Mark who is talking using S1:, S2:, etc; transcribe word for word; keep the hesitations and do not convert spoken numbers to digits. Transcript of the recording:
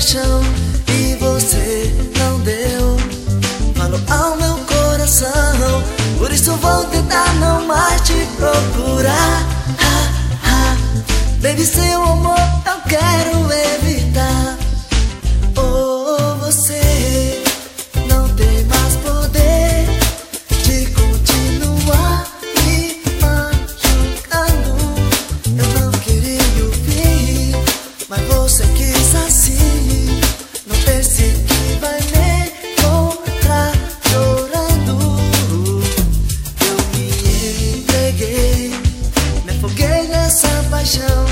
S1: paixão e você não deu valor ao meu coração. Por isso vou tentar não mais te procurar. Ha, ha. Baby, seu amor eu quero evitar. Oh, você não tem mais poder de continuar me machucando. Eu não queria ouvir, mas você quis assim. Não pense que vai me encontrar chorando. Eu me entreguei, me afoguei nessa paixão.